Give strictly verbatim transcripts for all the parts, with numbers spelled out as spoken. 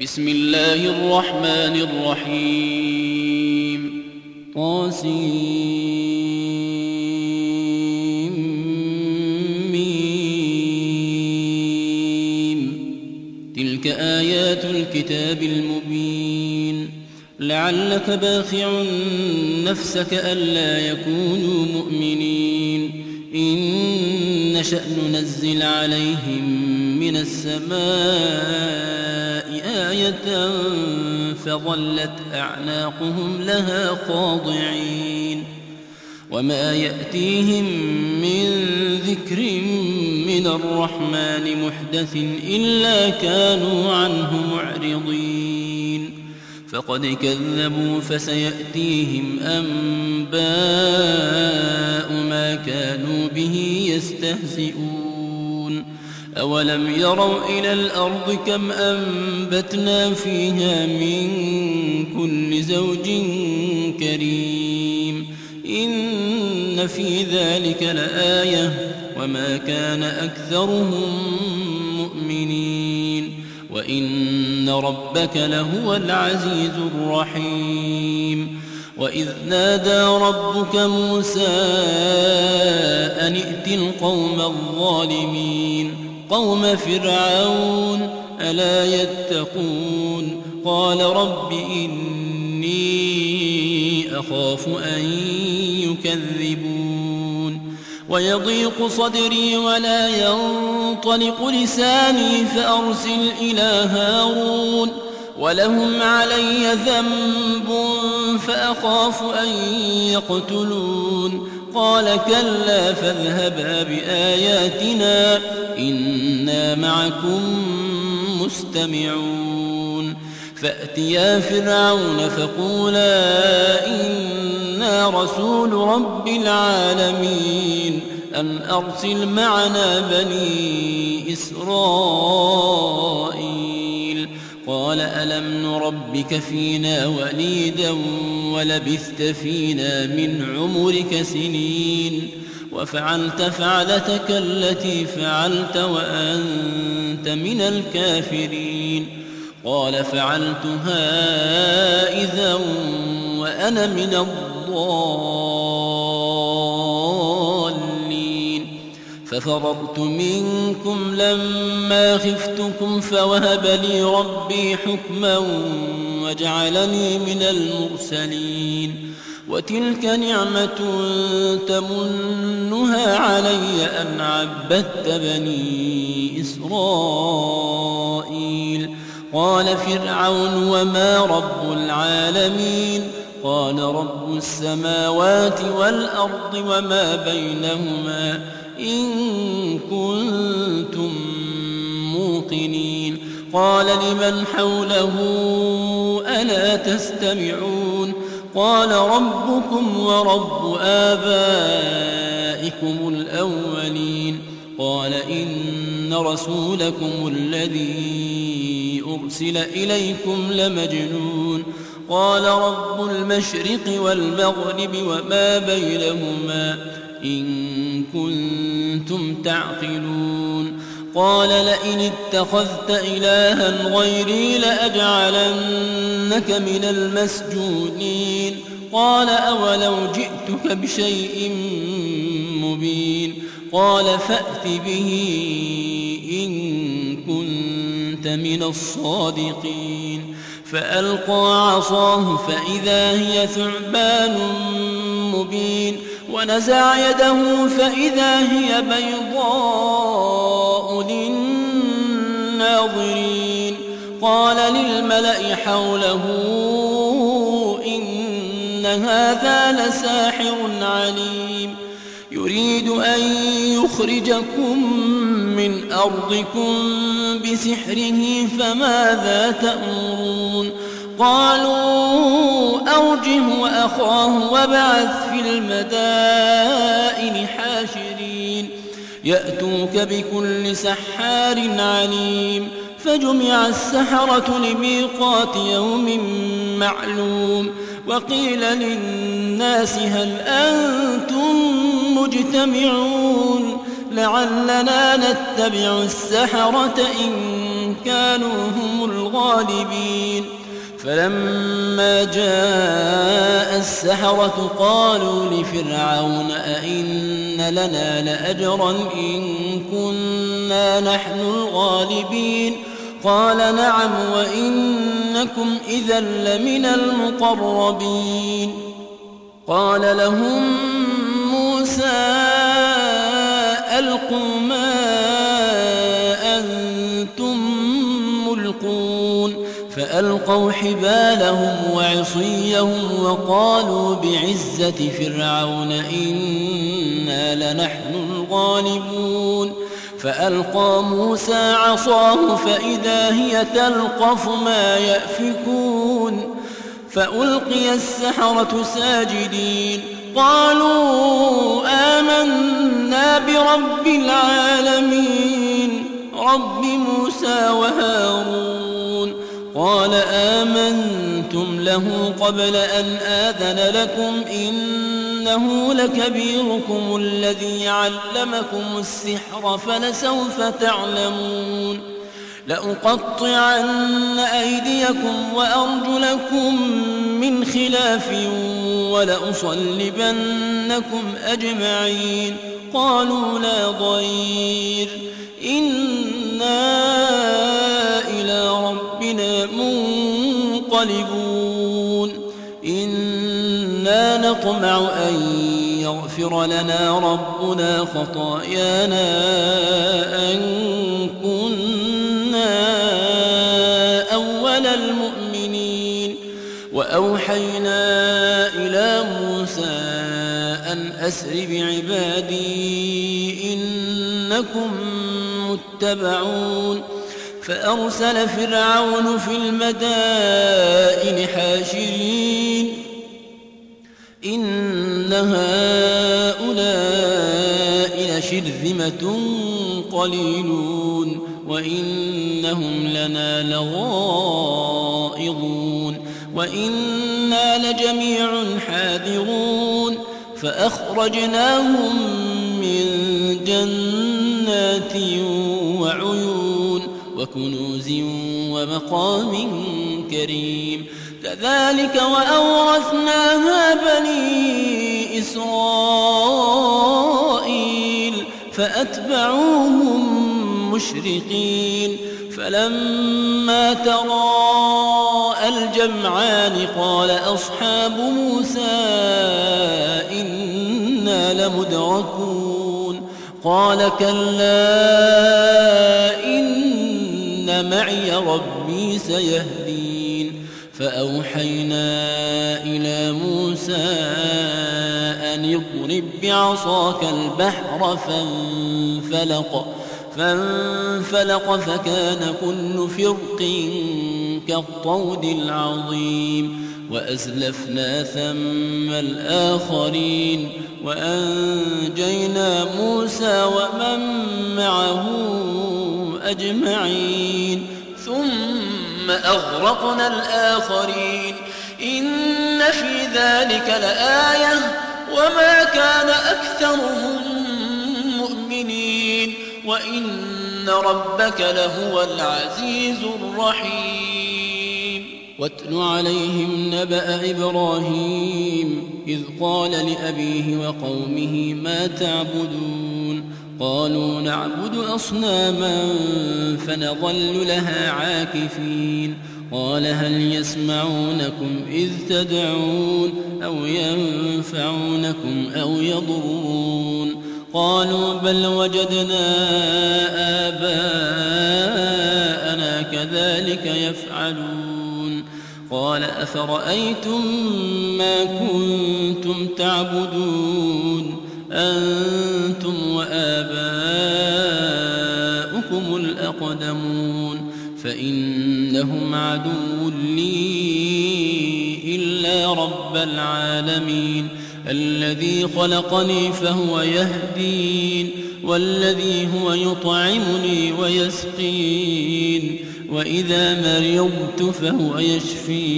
بسم الله الرحمن الرحيم طاسيم تلك آيات الكتاب المبين لعلك باخع نفسك ألا يكونوا مؤمنين إن نشأ ننزل عليهم من السماء آية فظلت أعناقهم لها خاضعين وما يأتيهم من ذكر من الرحمن محدث إلا كانوا عنه معرضين فقد كذبوا فسيأتيهم أنباء ما كانوا به يستهزئون أولم يروا إلى الأرض كم أنبتنا فيها من كل زوج كريم إن في ذلك لآية وما كان أكثرهم مؤمنين وإن ربك لهو العزيز الرحيم وإذ نادى ربك موسى أن ائت القوم الظالمين قوم فرعون ألا يتقون قال رب إني أخاف أن يكذبون ويضيق صدري ولا ينطلق لساني فأرسل إلى هارون ولهم علي ذنب فأخاف أن يقتلون قال كلا فاذهبا بآياتنا إنا معكم مستمعون فأتيا فرعون فقولا إنا رسول رب العالمين أن أرسل معنا بني إسرائيل قال ألم نربك فينا وليدا ولبثت فينا من عمرك سنين وفعلت فعلتك التي فعلت وأنت من الكافرين قال فعلتها إذا وأنا من الضالين ففررت منكم لما خفتكم فوهب لي ربي حكما وجعلني من المرسلين وتلك نعمة تمنها علي أن عبدت بني إسرائيل قال فرعون وما رب العالمين قال رب السماوات والأرض وما بينهما إن كنتم موقنين قال لمن حوله ألا تستمعون قال ربكم ورب آبائكم الأولين قال إن رسولكم الذي أرسل إليكم لمجنون قال رب المشرق والمغرب وما بينهما إن كنتم تعقلون قال لئن اتخذت إلها غيري لأجعلنك من المسجونين قال أولو جئتك بشيء مبين قال فأت به إن كنت من الصادقين فألقى عصاه فإذا هي ثعبان مبين ونزع يده فإذا هي بيضاء للناظرين قال للملأ حوله إن هذا لساحر عليم يريد أن يخرجكم من أرضكم بسحره فماذا تأمرون قالوا أوجه وأخاه وابعث في المدائن حاشرين يأتوك بكل سحار عليم فجمع السحرة لميقات يوم معلوم وقيل للناس هل أنتم مجتمعون لعلنا نتبع السحرة إن كانوا هم الغالبين. فلما جاء السحرة قالوا لفرعون أئن لنا لأجرا إن كنا نحن الغالبين قال نعم وإنكم إذا لمن المقربين. قال لهم موسى ألقوا ما أنتم ملقون فألقوا حبالهم وعصيهم وقالوا بعزة فرعون إنا لنحن الغالبون. فألقى موسى عصاه فإذا هي تلقف ما يأفكون فألقي السحرة ساجدين قالوا آمنا برب العالمين رب موسى وهارون. قال آمنتم له قبل أن آذن لكم إنه لكبيركم الذي علمكم السحر فلسوف تعلمون لأقطعن أيديكم وأرجلكم من خلاف ولأصلبنكم أجمعين. قالوا لا ضير إنا إلى ربنا منقلبون إنا نطمع أن يغفر لنا ربنا خطايانا أن كنا أول المؤمنين. وأوحينا إلى موسى أن أسر بعبادي إنكم متبعون. فأرسل فرعون في المدائن حاشرين إن هؤلاء لشرذمة قليلون وإنهم لنا لغائظون وإنا لجميع حاذرون. فأخرجناهم من جنات وعيون وكنوز ومقام كريم. كذلك وأورثناها بني إسرائيل فأتبعوهم مشرقين. فلما تراءى الجمعان قال أصحاب موسى إنا لمدركون قال كلا إن معي ربي سيهدين. فأوحينا إلى موسى أن اضرب بعصاك البحر فانفلق فانفلق فكان كل فرق كالطود العظيم. وأزلفنا ثم الآخرين وأنجينا موسى ومن معه أجمعين ثم أغرقنا الآخرين. إن في ذلك لآية وما كان أكثرهم مؤمنين وإن ربك لهو العزيز الرحيم. واتل عليهم نبأ إبراهيم إذ قال لأبيه وقومه ما تعبدون قالوا نعبد أصناما فنظل لها عاكفين. قال هل يسمعونكم إذ تدعون أو ينفعونكم أو يضرون قالوا بل وجدنا آباءنا كذلك يفعلون. قال أفرأيتم ما كنتم تعبدون أنتم وآباؤكم الأقدمون فإنهم عدو لي إلا رب العالمين الذي خلقني فهو يهدين والذي هو يطعمني ويسقين وإذا مرضت فهو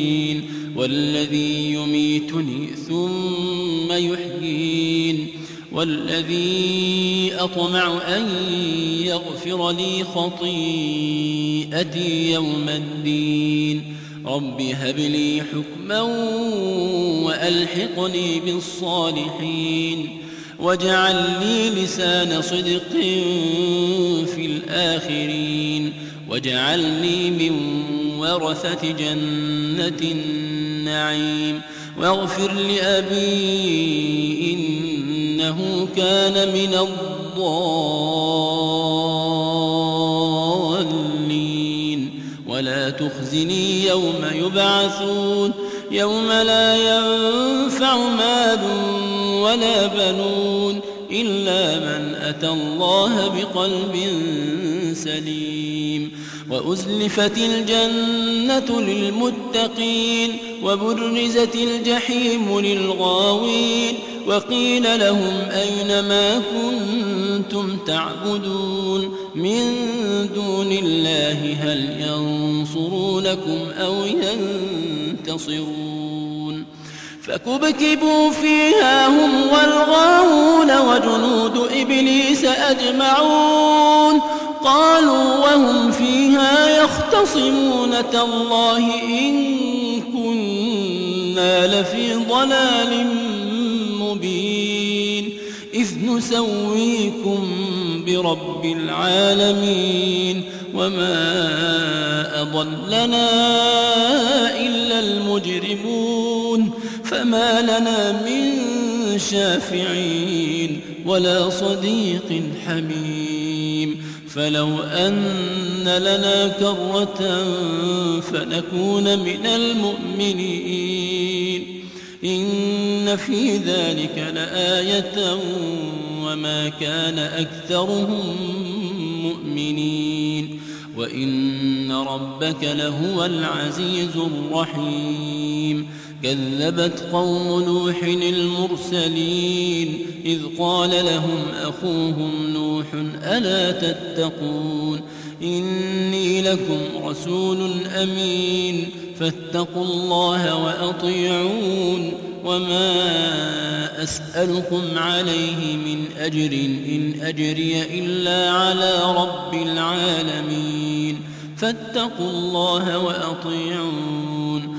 يشفين والذي يميتني ثم يحيين والذي أطمع أن يغفر لي خطيئتي يوم الدين رب هب لي حكما وألحقني بالصالحين واجعل لي لسان صدق في الآخرين واجعلني من ورثة جنة النعيم واغفر لأبي إنه كان من الضالين ولا تخزني يوم يبعثون يوم لا ينفع مال ولا بنون إلا من أتى الله بقلب سليم وأزلفت الجنة للمتقين وبرزت الجحيم للغاوين وقيل لهم أين ما كنتم تعبدون من دون الله هل ينصرونكم أو ينتصرون فكبكبوا فيها هم والغاوون وجنود إبليس أجمعون قالوا وهم فيها يختصمون تالله إن كنا لفي ضلال مبين إذ نسويكم برب العالمين وما أضلنا إلا المجرمون فما لنا من شافعين ولا صديق حميم فلو أن لنا كرة فنكون من المؤمنين إن في ذلك لآية وما كان أكثرهم مؤمنين وإن ربك لهو العزيز الرحيم كذبت قوم نوح المرسلين إذ قال لهم أخوهم نوح ألا تتقون إني لكم رسول أمين فاتقوا الله وأطيعون وما أسألكم عليه من أجر إن أجري إلا على رب العالمين فاتقوا الله وأطيعون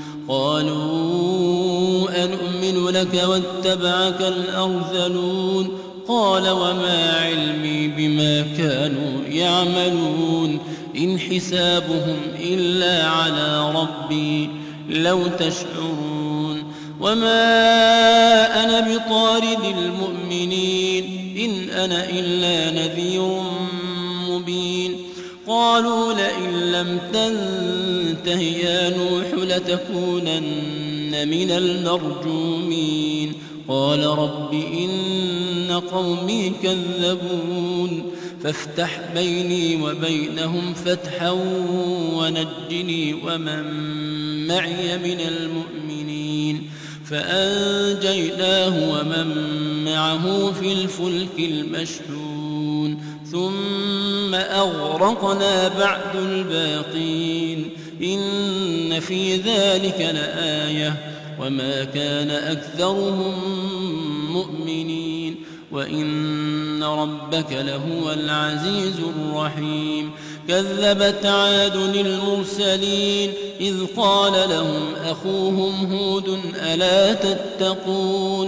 قالوا أنؤمن لك واتبعك الأرذلون قال وما علمي بما كانوا يعملون إن حسابهم إلا على ربي لو تشعرون وما أنا بطارد المؤمنين إن أنا إلا نذير مبين قالوا لئن لم تنته يا نوح لتكونن من المرجومين قال رب إن قومي كذبون فافتح بيني وبينهم فتحا ونجني ومن معي من المؤمنين فأنجيناه ومن معه في الفلك المشحون ثم أغرقنا بعد الباقين إن في ذلك لآية وما كان أكثرهم مؤمنين وإن ربك لهو العزيز الرحيم كذبت عاد المرسلين إذ قال لهم أخوهم هود ألا تتقون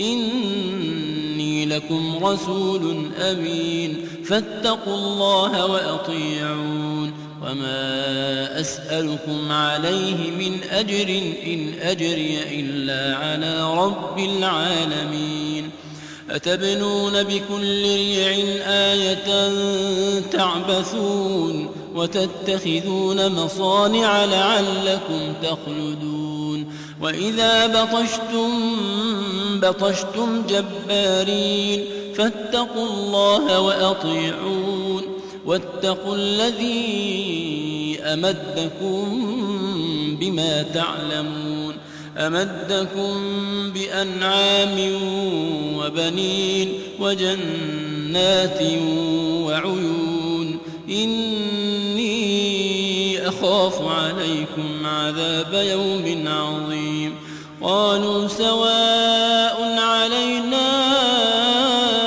إني لكم رسول أمين فاتقوا الله وأطيعون وما أسألكم عليه من أجر إن أجري إلا على رب العالمين أتبنون بكل ريع آية تعبثون وتتخذون مصانع لعلكم تخلدون وإذا بطشتم بطشتم جبارين فاتقوا الله وأطيعون واتقوا الذي أمدكم بما تعلمون أمدكم بأنعام وبنين وجنات وعيون إني أخاف عليكم عذاب يوم عظيم قالوا سواء علينا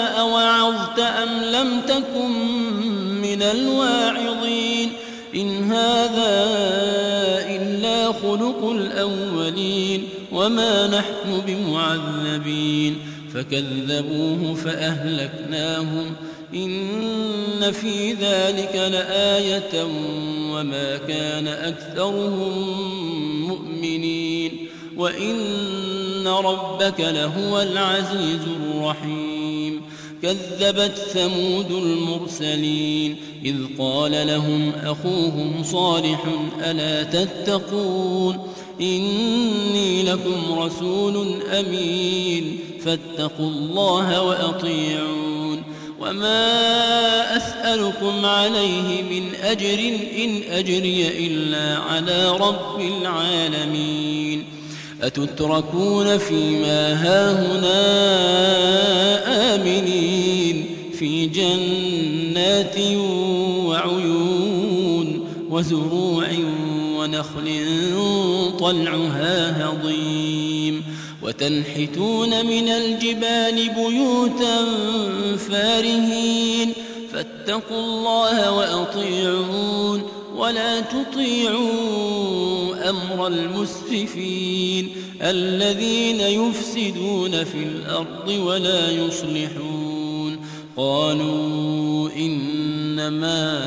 خلق الأولين وما نحن بمعذبين فكذبوه فأهلكناهم إن في ذلك لآية وما كان أكثرهم مؤمنين وإن ربك لهو العزيز الرحيم كذبت ثمود المرسلين إذ قال لهم أخوهم صالح ألا تتقون إني لكم رسول أمين فاتقوا الله وأطيعون وما أسألكم عليه من أجر إن أجري إلا على رب العالمين أتتركون فيما هاهنا آمنين في جنات وعيون وزروع ونخل طلعها هضيم وتنحتون من الجبال بيوتا فارهين فاتقوا الله وأطيعون ولا تطيعوا أمر المسرفين الذين يفسدون في الأرض ولا يصلحون قالوا إنما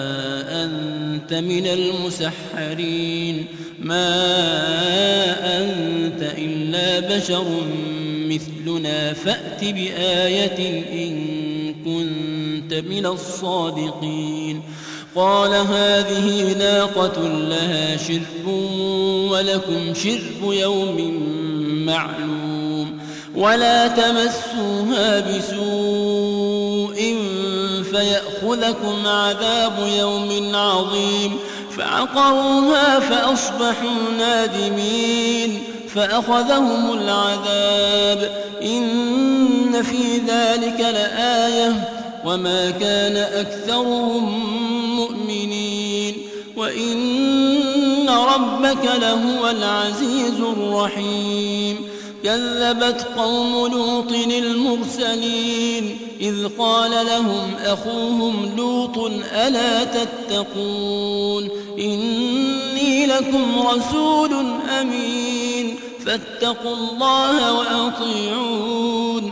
أنت من المسحرين ما أنت إلا بشر مثلنا فأت بآية إن كنت من الصادقين قال هذه ناقة لها شرب ولكم شرب يوم معلوم ولا تمسوها بسوء فيأخذكم عذاب يوم عظيم فعقروها فأصبحوا نادمين فأخذهم العذاب إن في ذلك لآية وما كان أكثرهم مؤمنين وإن ربك لهو العزيز الرحيم كذبت قوم لوط المرسلين إذ قال لهم أخوهم لوط ألا تتقون إني لكم رسول أمين فاتقوا الله وأطيعون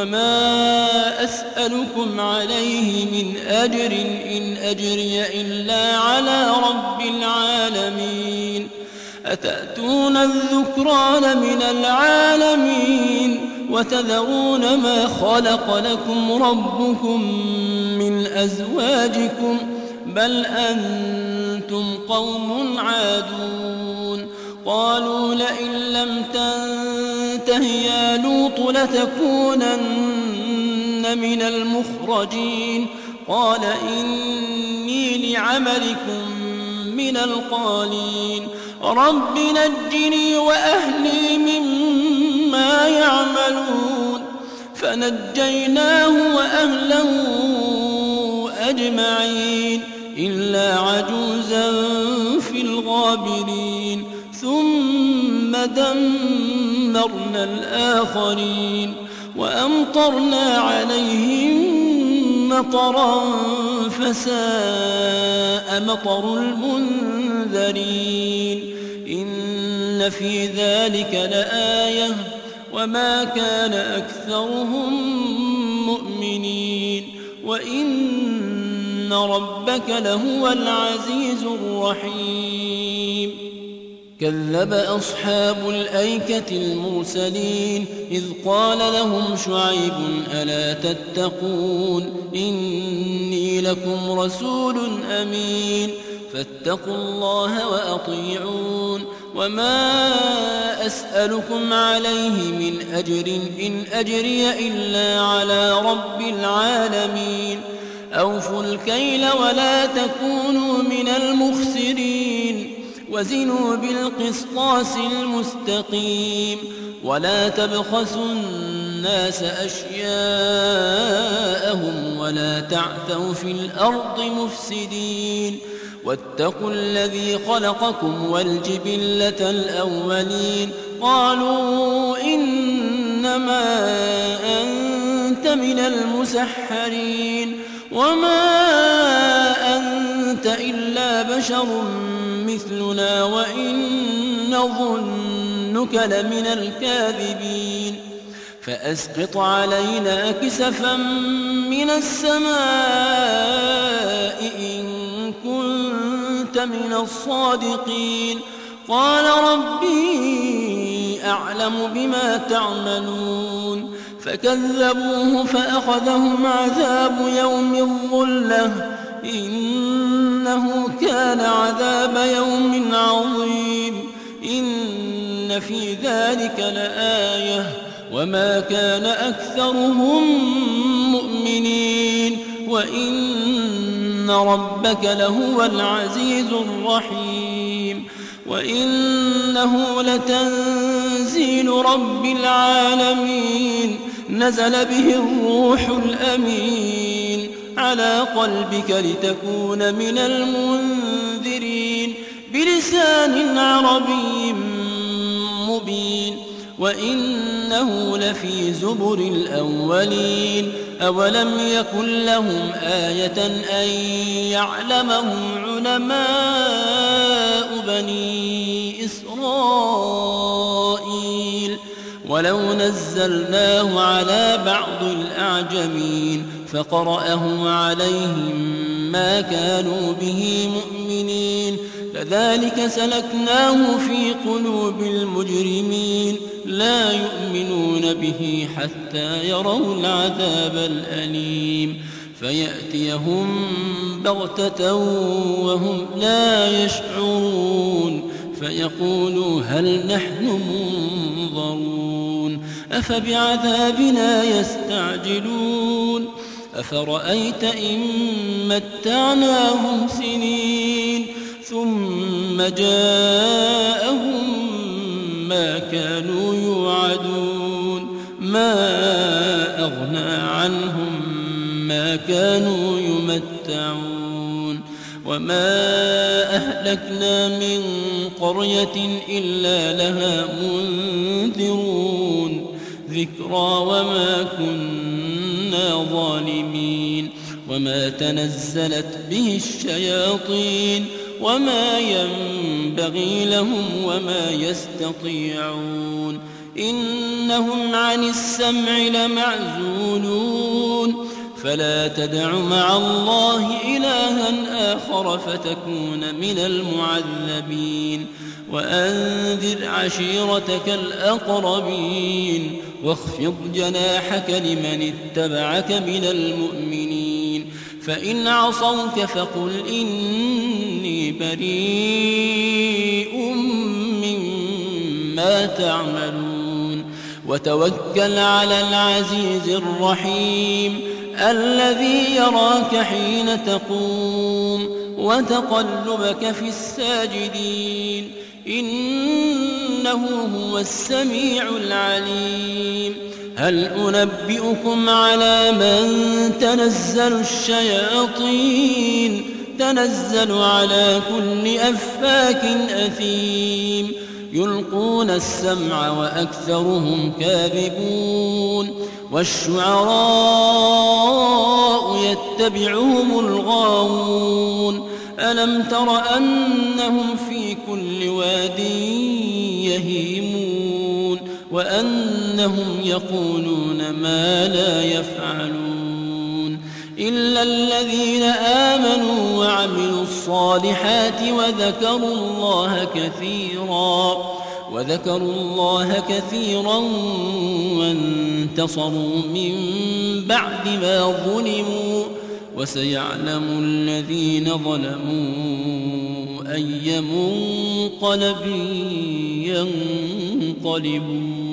وما أسألكم عليه من أجر إن أجري إلا على رب العالمين أتأتون الذكران من العالمين وتذرون ما خلق لكم ربكم من أزواجكم بل أنتم قوم عادون قالوا لئن لم تنته يا لوط لتكونن من المخرجين قال إني لعملكم من القالين رب نجني وأهلي مما يعملون فنجيناه وأهله أجمعين إلا عجوزا في الغابرين ثم دمرنا الآخرين وأمطرنا عليهم مطرا فساء مطر المنذرين إن في ذلك لآية وما كان أكثرهم مؤمنين وإن ربك لهو العزيز الرحيم كذب أصحاب الأيكة المرسلين إذ قال لهم شعيب ألا تتقون إني لكم رسول أمين فاتقوا الله وأطيعون وما أسألكم عليه من أجر إن أجري إلا على رب العالمين أوفوا الكيل ولا تكونوا من المخسرين وزنوا بالقسطاس المستقيم ولا تبخسوا الناس أشياءهم ولا تعثوا في الأرض مفسدين واتقوا الذي خلقكم والجبلة الأولين قالوا إنما أنت من المسحرين وما أنت إلا بشر مثلنا وإن نظنك لمن الكاذبين فأسقط علينا كسفا من السماء إن كنت من الصادقين قال ربي أعلم بما تعملون فكذبوه فأخذهم عذاب يوم الظلة إنه كان عذاب يوم عظيم إن في ذلك لآية وما كان أكثرهم مؤمنين وإن ربك لهو العزيز الرحيم وإنه لتنزيل رب العالمين نزل به الروح الأمين على قلبك لتكون من المنذرين بلسان عربي مبين وإنه لفي زبر الأولين أولم يكن لهم آية أن يعلمه علماء بني إسرائيل ولو نزلناه على بعض الأعجمين فقرأه عليهم ما كانوا به مؤمنين كذلك سلكناه في قلوب المجرمين لا يؤمنون به حتى يروا العذاب الأليم فيأتيهم بغتة وهم لا يشعرون فيقولوا هل نحن منظرون أفبعذابنا يستعجلون أفرأيت إن متعناهم سنين ثم جاءهم ما كانوا يوعدون ما أغنى عنهم ما كانوا يمتعون وما أهلكنا من قرية إلا لها منذرون ذكرى وما كنا ظالمين وما تنزلت به الشياطين وما ينبغي لهم وما يستطيعون إنهم عن السمع لمعزولون فلا تدع مع الله إلها آخر فتكون من المعذبين وأنذر عشيرتك الأقربين واخفض جناحك لمن اتبعك من المؤمنين فإن عصوك فقل إني بريء مما تعملون وتوكل على العزيز الرحيم الذي يراك حين تقوم وتقلبك في الساجدين إنه هو السميع العليم هل أنبئكم على من تنزل الشياطين تنزل على كل أفاك أثيم يلقون السمع وأكثرهم كاذبون والشعراء يتبعهم الغاوون ألم تر أنهم في كل واد يهيمون وأنهم يقولون ما لا يفعلون إلا الذين آمنوا وعملوا الصالحات وذكروا الله كثيرا وذكروا الله كثيرا وانتصروا من بعد ما ظلموا وسيعلم الذين ظلموا أي منقلب ينقلبون.